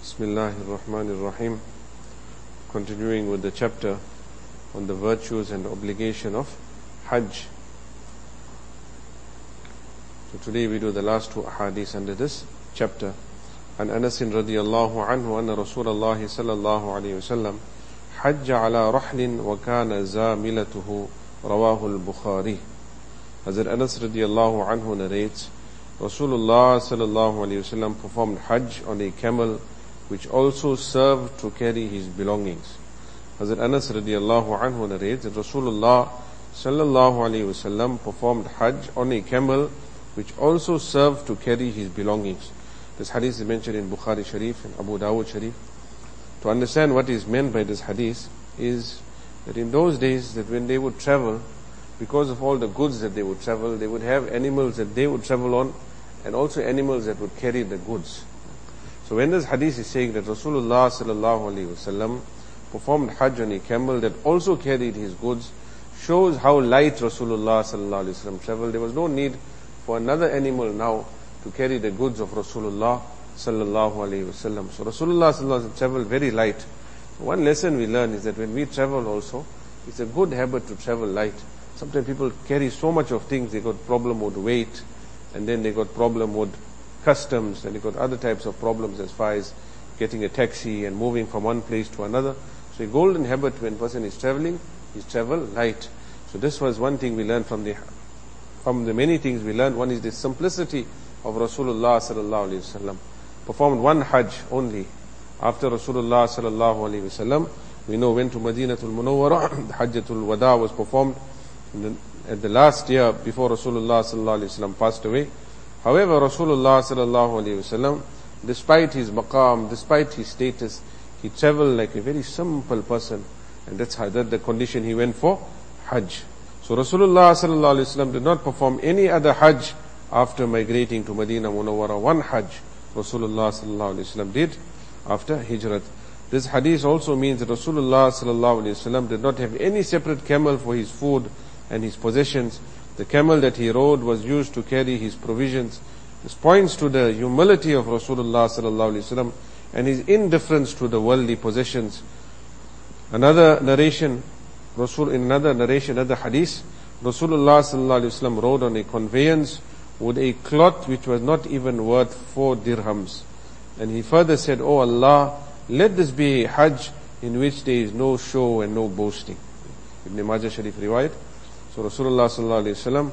Bismillahir Rahmanir Rahim. Continuing with the chapter on the virtues and obligation of Hajj. So today we do the last two ahadith under this chapter. An Anas radiyallahu anhu anna Rasulullah sallallahu alayhi wasallam hajja ala rahlin wa kana zamilatuhu rawahu al-Bukhari. Hazrat Anas radiyallahu anhu narrates, Rasulullah sallallahu alayhi wasallam performed Hajj on a camel which also served to carry his belongings. Hazrat Anas radiyallahu anhu narrates that Rasulullah sallallahu alayhi wasallam performed Hajj on a camel which also served to carry his belongings. This hadith is mentioned in Bukhari Sharif and Abu Dawud Sharif. To understand what is meant by this hadith is that in those days that when they would travel, because of all the goods that they would travel, they would have animals that they would travel on and also animals that would carry the goods. So when this hadith is saying that Rasulullah sallallahu alaihi wasallam performed Hajj on a camel that also carried his goods, shows how light Rasulullah sallallahu alaihi wasallam traveled. There was no need for another animal now to carry the goods of Rasulullah sallallahu alaihi wasallam. So Rasulullah sallallahu alaihi wasallam traveled very light. So one lesson we learn is that when we travel also, it's a good habit to travel light. Sometimes people carry so much of things, they got problem with weight, and then they got problem with customs, and they got other types of problems as far as getting a taxi and moving from one place to another. So a golden habit when a person is traveling is travel light. So this was one thing we learned from the many things we learned. One is the simplicity of Rasulullah sallallahu alaihi wasallam. Performed one Hajj only. After Rasulullah sallallahu alaihi wasallam, we know went to Madinatul Munawwara. The Hajjatul Wada was performed at the last year before Rasulullah sallallahu alaihi wasallam passed away. However, Rasulullah sallallahu alaihi wasallam, despite his maqam, despite his status, he traveled like a very simple person, and that's the condition he went for Hajj. So Rasulullah sallallahu alaihi wasallam did not perform any other Hajj after migrating to Medina Munawwara. One Hajj Rasulullah sallallahu alaihi wasallam did after Hijrat. This hadith also means that Rasulullah sallallahu alaihi wasallam did not have any separate camel for his food and his possessions. The camel that he rode was used to carry his provisions. This points to the humility of Rasulullah sallallahu alaihi wasallam and his indifference to the worldly possessions. Another narration, another hadith, Rasulullah sallallahu alaihi wasallam rode on a conveyance with a cloth which was not even worth 4 dirhams. And he further said, "O Allah, let this be a Hajj in which there is no show and no boasting." Ibn Majah Sharif riwayat. So Rasulullah sallallahu alaihi wasallam,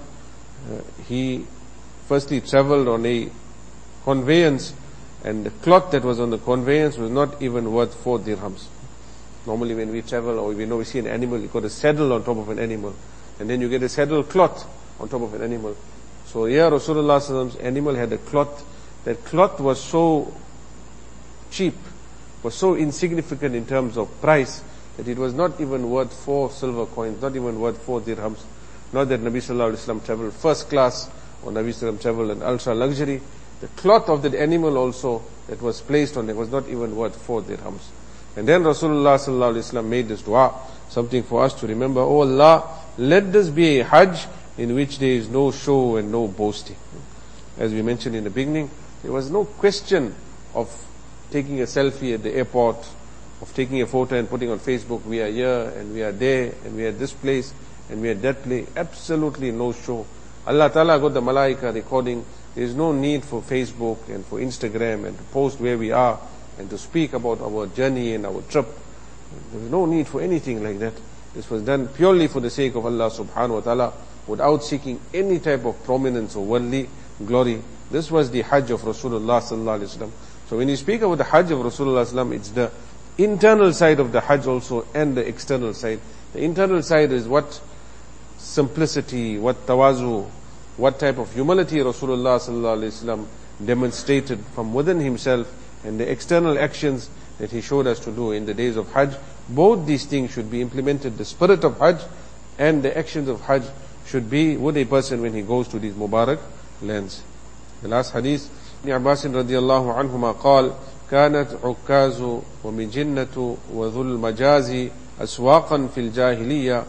he firstly traveled on a conveyance, and the cloth that was on the conveyance was not even worth 4 dirhams. Normally when we travel or we see an animal, you got a saddle on top of an animal, and then you get a saddle cloth on top of an animal. So here Rasulullah sallallahu alaihi wasallam's animal had a cloth. That cloth was so cheap, was so insignificant in terms of price, that it was not even worth 4 silver coins, not even worth 4 dirhams. Not that Nabi sallallahu alaihi wasallam traveled first class, or Nabi sallallahu alaihi wasallam traveled in ultra luxury. The cloth of that animal also that was placed on it was not even worth 4 dirhams. And then Rasulullah sallallahu alaihi wasallam made this dua, something for us to remember. "Oh Allah, let this be a Hajj in which there is no show and no boasting." As we mentioned in the beginning, there was no question of taking a selfie at the airport, of taking a photo and putting on Facebook, we are here and we are there and we are at this place and we are at that place. Absolutely no show. Allah Ta'ala got the malaika recording. There is no need for Facebook and for Instagram and to post where we are and to speak about our journey and our trip. There is no need for anything like that. This was done purely for the sake of Allah subhanahu wa ta'ala, without seeking any type of prominence or worldly glory. This was the Hajj of Rasulullah sallallahu alaihi wasallam. So when you speak about the Hajj of Rasulullah sallallahu alaihi wasallam, it's the internal side of the Hajj also and the external side. The internal side is what simplicity, what tawazu, what type of humility Rasulullah sallallahu alaihi wasallam demonstrated from within himself, and the external actions that he showed us to do in the days of Hajj. Both these things should be implemented. The spirit of Hajj and the actions of Hajj should be with a person when he goes to these Mubarak lands. The last hadith, Ibn Abbas radiyallahu anhuma قال كانت عكاز ومجنة وذو المجاز أسواقا في الجاهلية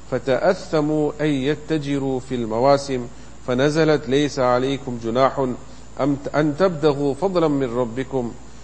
فتأثموا أن يتجروا في المواسم فنزلت ليس عليكم جناح أن تبتغوا فضلا من ربكم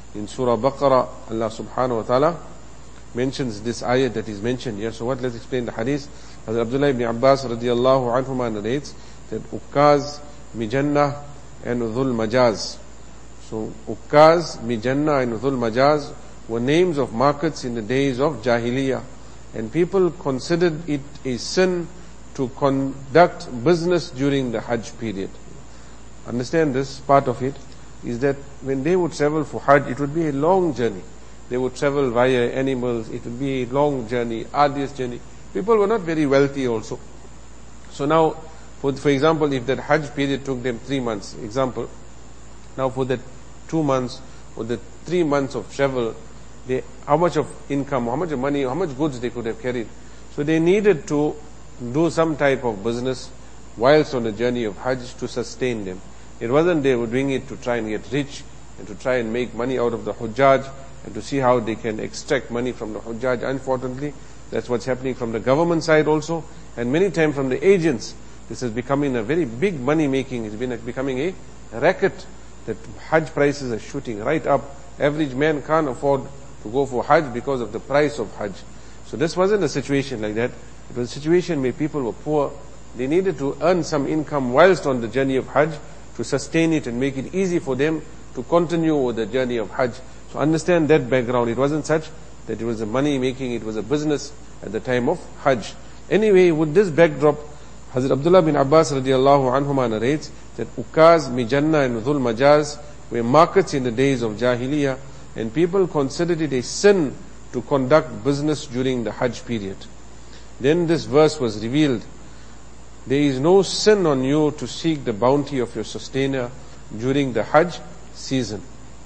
In Surah Baqarah, Allah subhanahu wa ta'ala mentions this ayat that is mentioned here. So what? Let's explain the hadith. Hazrat Abdullah ibn Abbas radiallahu anhuma narrates that Ukkaz, Mijannah and Dhul Majaz. So Ukkaz, Mijannah and Dhul Majaz were names of markets in the days of Jahiliyyah. And people considered it a sin to conduct business during the Hajj period. Understand this part of it is that when they would travel for Hajj, it would be a long journey. They would travel via animals. It would be a long journey, arduous journey. People were not very wealthy also. So now, for example, if that Hajj period took them 3 months, example, now for that 2 months or the 3 months of travel, how much of income, how much of money, how much goods they could have carried. So they needed to do some type of business whilst on the journey of Hajj to sustain them. It wasn't they were doing it to try and get rich and to try and make money out of the Hujjaj and to see how they can extract money from the Hujjaj. Unfortunately, that's what's happening from the government side also, and many times from the agents. This is becoming a very big money making. It's been becoming a racket that Hajj prices are shooting right up. Average man can't afford to go for Hajj because of the price of Hajj. So this wasn't a situation like that. It was a situation where people were poor. They needed to earn some income whilst on the journey of Hajj to sustain it and make it easy for them to continue with the journey of Hajj. So understand that background. It wasn't such that it was a money making, it was a business at the time of Hajj. Anyway, with this backdrop, Hazrat Abdullah bin Abbas radiallahu anhuma narrates that Ukkaz, Mijannah and Dhul Majaz were markets in the days of Jahiliyyah, and people considered it a sin to conduct business during the Hajj period. Then this verse was revealed. There is no sin on you to seek the bounty of your sustainer during the Hajj season.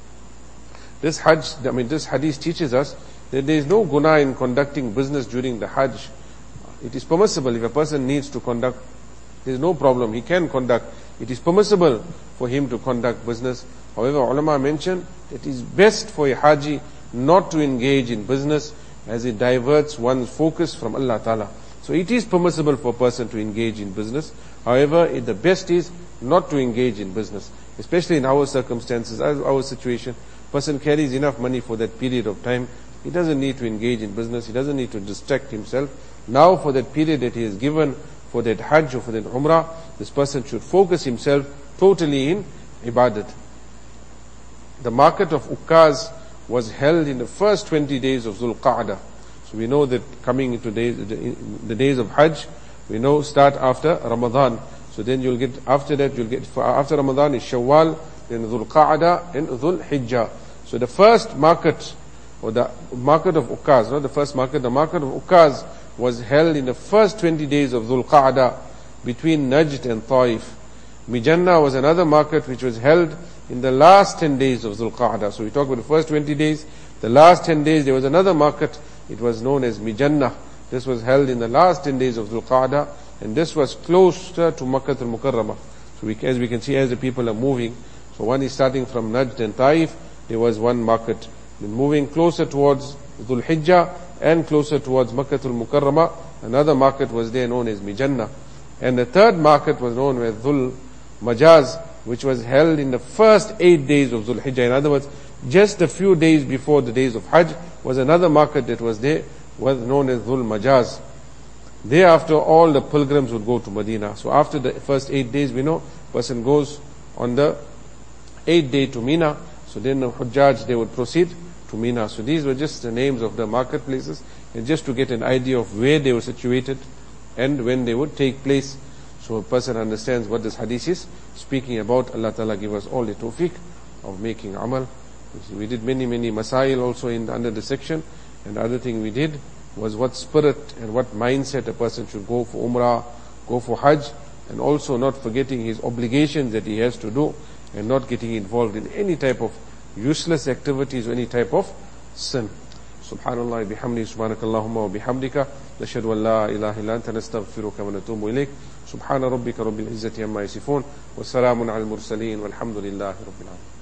This hadith teaches us that there is no guna in conducting business during the Hajj. It is permissible if a person needs to conduct. There is no problem. He can conduct. It is permissible for him to conduct business. However, ulama mention it is best for a Haji not to engage in business as it diverts one's focus from Allah Ta'ala. So it is permissible for a person to engage in business. However, the best is not to engage in business. Especially in our circumstances, our situation, person carries enough money for that period of time. He doesn't need to engage in business. He doesn't need to distract himself. Now for that period that he is given for that Hajj or for that Umrah, this person should focus himself totally in Ibadat. The market of Ukkaz was held in the first 20 days of Dhul Qa'dah. So we know that coming into the days of Hajj, we know start after Ramadan. So then you'll get, after Ramadan is Shawwal, then Dhul Qa'dah and Dhul Hijjah. So the first market, or the market of Ukkaz, not the first market, the market of Ukkaz was held in the first 20 days of Dhul Qa'dah between Najd and Taif. Mijannah was another market which was held in the last 10 days of Dhul Qa'dah. So we talk about the first 20 days. The last 10 days there was another market. It was known as Mijannah. This was held in the last 10 days of Dhul Qa'dah, and this was closer to Makkah al-Mukarramah. So as we can see, as the people are moving, so one is starting from Najd and Taif, there was one market. Then moving closer towards Dhul Hijjah and closer towards Makkah al-Mukarramah, another market was there known as Mijannah. And the third market was known as Dhul Majaz, which was held in the first 8 days of Dhul Hijjah. In other words, just a few days before the days of Hajj was another market that was there, was known as Dhul Majaz. Thereafter, all the pilgrims would go to Medina. So after the first 8 days, we know, person goes on the 8th day to Mina. So then the Hujjaj, they would proceed to Mina. So these were just the names of the marketplaces, and just to get an idea of where they were situated and when they would take place. So a person understands what this hadith is speaking about. Allah Ta'ala give us all the tawfiq of making amal. We did many masail also under the section, and the other thing we did was what spirit and what mindset a person should go for Umrah, go for Hajj, and also not forgetting his obligations that he has to do, and not getting involved in any type of useless activities or any type of sin. Subhanallah bihamdi, subhanakallahumma wa bihamdika, nashhadu an la ilaha illa anta, nastaghfiruka wa natubu ilayk. Subhana rabbika rabbil izzati amma yasifun, wa salamun al mursaleen, walhamdulillahi rabbil alamin.